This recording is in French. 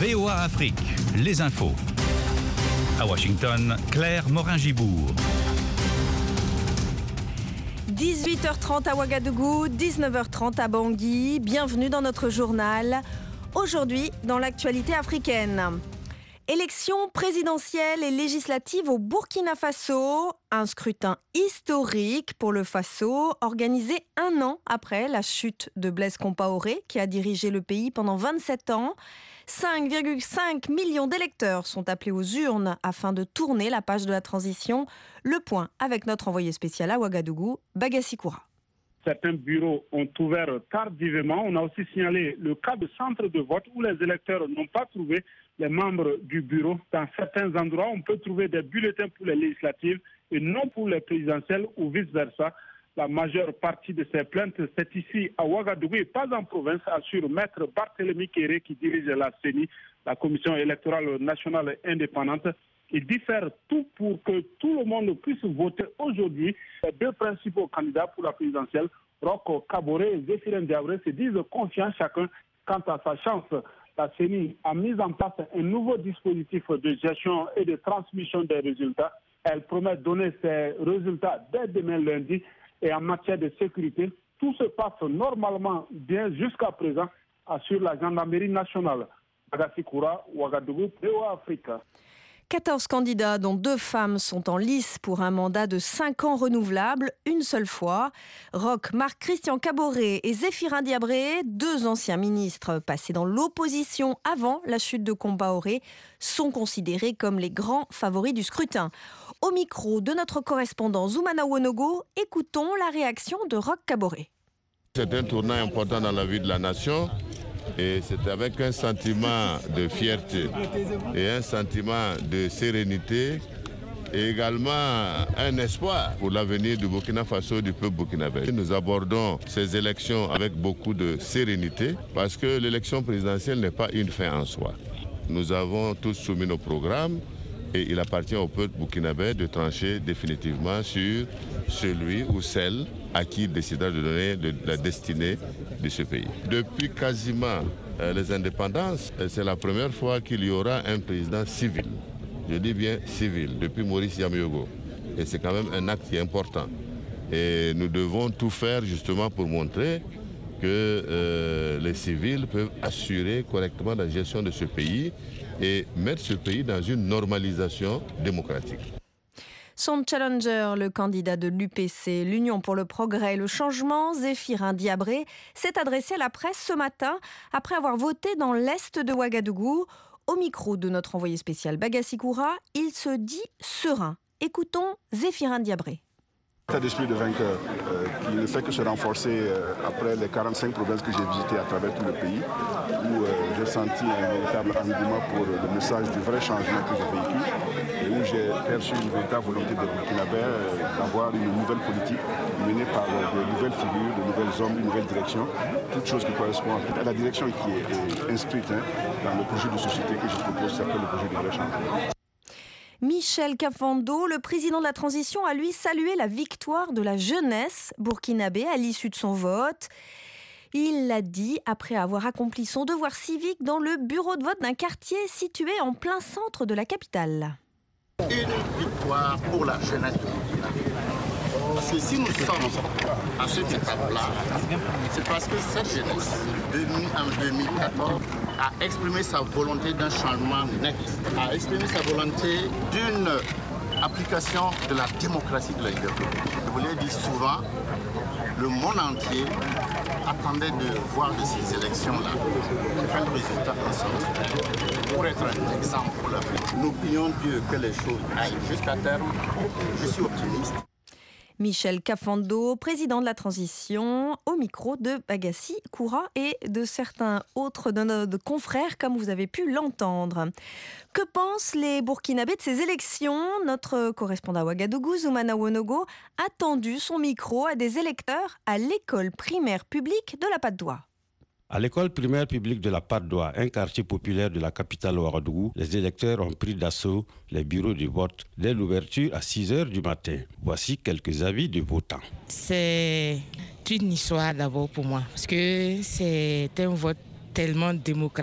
VOA Afrique, les infos. À Washington, Claire Morin-Gibourg. 18h30 à Ouagadougou, 19h30 à Bangui. Bienvenue dans notre journal. Aujourd'hui, dans l'actualité africaine. Élections présidentielles et législatives au Burkina Faso. Un scrutin historique pour le Faso, organisé un an après la chute de Blaise Compaoré, qui a dirigé le pays pendant 27 ans. 5,5 millions d'électeurs sont appelés aux urnes afin de tourner la page de la transition. Le point avec notre envoyé spécial à Ouagadougou, Bagassi Koura. Certains bureaux ont ouvert tardivement. On a aussi signalé le cas de centres de vote où les électeurs n'ont pas trouvé les membres du bureau. Dans certains endroits, on peut trouver des bulletins pour les législatives et non pour les présidentielles ou vice-versa. La majeure partie de ces plaintes, c'est ici à Ouagadougou et pas en province, assure Maître Barthélémy Kéré qui dirige la CENI, la Commission électorale nationale indépendante. Il diffère tout pour que tout le monde puisse voter aujourd'hui. Les deux principaux candidats pour la présidentielle, Roch Kaboré et Zéphirin Diabré, se disent confiants chacun quant à sa chance. La CENI a mis en place un nouveau dispositif de gestion et de transmission des résultats. Elle promet de donner ses résultats dès demain lundi. Et en matière de sécurité, tout se passe normalement bien jusqu'à présent, assure la gendarmerie nationale. Bagassi Koura, Ouagadougou, VOA Afrique. 14 candidats, dont 2 femmes, sont en lice pour un mandat de 5 ans renouvelable, une seule fois. Roch Marc-Christian Kaboré et Zéphirin Diabré, 2 anciens ministres passés dans l'opposition avant la chute de Compaoré, sont considérés comme les grands favoris du scrutin. Au micro de notre correspondant Zoumana Wonogo, écoutons la réaction de Roch Kaboré. C'est un tournant important dans la vie de la nation. Et c'est avec un sentiment de fierté et un sentiment de sérénité et également un espoir pour l'avenir du Burkina Faso, du peuple burkinabé. Nous abordons ces élections avec beaucoup de sérénité parce que l'élection présidentielle n'est pas une fin en soi. Nous avons tous soumis nos programmes et il appartient au peuple burkinabé de trancher définitivement sur celui ou celle à qui il décidera de donner la destinée de ce pays. Depuis quasiment les indépendances, c'est la première fois qu'il y aura un président civil. Je dis bien civil, depuis Maurice Yameyogo. Et c'est quand même un acte qui est important. Et nous devons tout faire justement pour montrer que les civils peuvent assurer correctement la gestion de ce pays et mettre ce pays dans une normalisation démocratique. Son challenger, le candidat de l'UPC, l'Union pour le progrès et le changement, Zéphirin Diabré, s'est adressé à la presse ce matin après avoir voté dans l'est de Ouagadougou. Au micro de notre envoyé spécial Bagassi Koura, il se dit serein. Écoutons Zéphirin Diabré. L'état d'esprit de vainqueur qui ne fait que se renforcer après les 45 provinces que j'ai visitées à travers tout le pays, où j'ai senti un véritable engouement pour le message du vrai changement que je véhicule et où j'ai perçu une véritable volonté des Burkinabés d'avoir une nouvelle politique menée par de nouvelles figures, de nouvelles hommes, une nouvelle direction, toute chose qui correspond à la direction qui est inscrite dans le projet de société que je propose, c'est le projet du vrai changement. Michel Kafando, le président de la transition, a lui salué la victoire de la jeunesse burkinabé à l'issue de son vote. Il l'a dit après avoir accompli son devoir civique dans le bureau de vote d'un quartier situé en plein centre de la capitale. Une victoire pour la jeunesse du Burkina. Parce que si nous sommes à cette étape-là, c'est parce que cette jeunesse, en 2014, a exprimé sa volonté d'un changement net, a exprimé sa volonté d'une application de la démocratie de la liberté. Je vous l'ai dit souvent, le monde entier attendait de voir de ces élections-là un résultat ensemble pour être un exemple pour l'Afrique. Nous prions Dieu que les choses aillent jusqu'à terme. Je suis optimiste. Michel Kafando, président de la transition, au micro de Bagassi Koura et de certains autres de nos confrères, comme vous avez pu l'entendre. Que pensent les Burkinabés de ces élections ? Notre correspondant à Ouagadougou, Zoumana Wonogo, a tendu son micro à des électeurs à l'école primaire publique de la Patte d'Oie. À l'école primaire publique de la Patte d'Oie, un quartier populaire de la capitale Ouagadougou, les électeurs ont pris d'assaut les bureaux de vote dès l'ouverture à 6h du matin. Voici quelques avis de votants. C'est une histoire d'abord pour moi, parce que c'est un vote tellement démocratique.